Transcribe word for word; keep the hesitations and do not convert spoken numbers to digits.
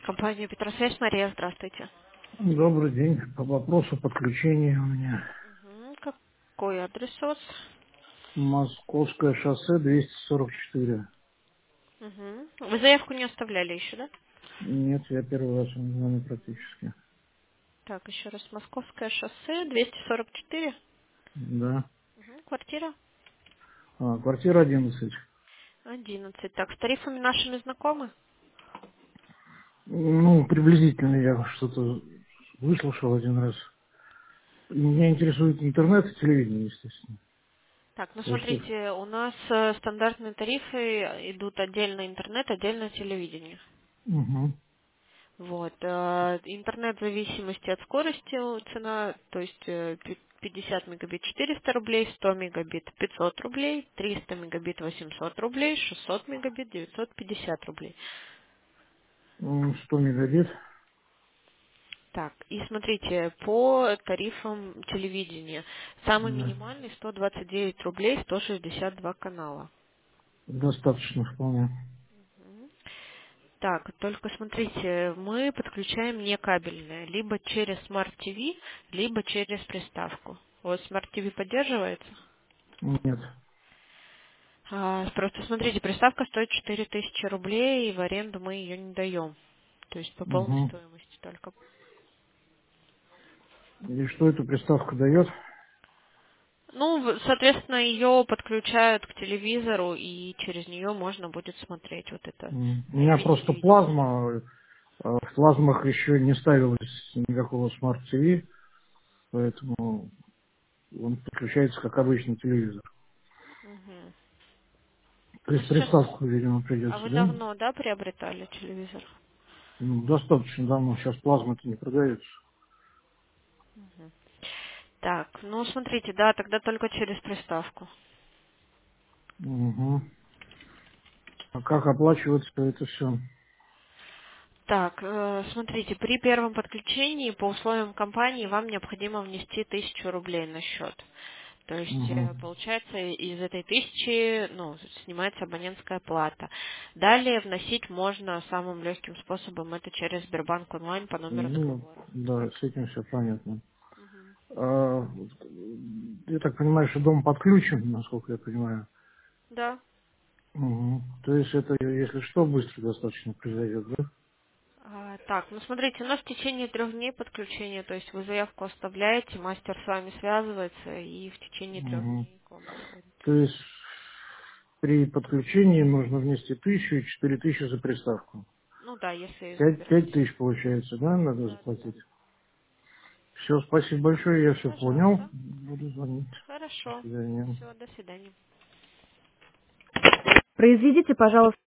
Компания Петросвязь, Мария, здравствуйте. Добрый день. По вопросу подключения у меня. Мгм. Какой адрес у вас? Московское шоссе двести сорок четыре. Мгм. Вы заявку не оставляли еще, да? Нет, я первый раз не знаю практически. Так, еще раз. Московское шоссе, двести сорок четыре. Да. Мгм. Квартира А, квартира одиннадцать. одиннадцать. Так, с тарифами нашими знакомы? Ну, приблизительно я что-то выслушал один раз. Меня интересует интернет и телевидение, естественно. Так, ну То есть их... смотрите, у нас э, стандартные тарифы идут отдельно интернет, отдельно телевидение. Угу. Вот. э, Интернет в зависимости от скорости э, цена, то есть э, пи- пятьдесят мегабит четыреста рублей, сто мегабит пятьсот рублей, триста мегабит восемьсот рублей, шестьсот мегабит девятьсот пятьдесят рублей. М, сто мегабит. Так, и смотрите, по тарифам телевидения. Самый Да. минимальный сто двадцать девять рублей, сто шестьдесят два канала. Достаточно вполне. Так, только смотрите, мы подключаем не кабельное, либо через Smart ти ви, либо через приставку. У вас Smart ти ви поддерживается? Нет. А, просто смотрите, приставка стоит четыре тысячи рублей, и в аренду мы ее не даем. То есть по полной Угу. стоимости только. И что эта приставка дает? Ну, в- соответственно, ее подключают к телевизору, и через нее можно будет смотреть вот это М, У ай меня пи просто телевидение. плазма. А в плазмах еще не ставилось никакого смарт-ти ви, поэтому он подключается как обычный телевизор. Мгм. То Ну, есть сейчас... приставку, видимо, А придется, вы да? давно, да, приобретали телевизор? Ну, достаточно давно, сейчас плазма-то не продается. Так, ну, смотрите, да, тогда только через приставку. Угу. А как оплачиваться это все? Так, э, смотрите, при первом подключении по условиям компании вам необходимо внести тысячу рублей на счет. То есть, Угу. э, получается, из этой тысячи, ну, снимается абонентская плата. Далее вносить можно самым легким способом, это через Сбербанк онлайн по номеру Ну, договора. да, с этим все понятно. Мгм. А, я так понимаю, что дом подключен, насколько я понимаю. Да. Угу. То есть это, если что, быстро достаточно произойдет, да? А, так, ну смотрите, у нас в течение трех дней подключение, то есть вы заявку оставляете, мастер с вами связывается и в течение трех Угу. дней к вам приходит. То есть при подключении нужно внести тысячу и четыре тысячи за приставку. Ну да, если Пять, пять забираете. тысяч получается, да, надо Да, да, да. заплатить. Все, спасибо большое, я все понял. Пожалуйста. Буду звонить. До Хорошо. свидания. Все, до свидания. Произведите, пожалуйста,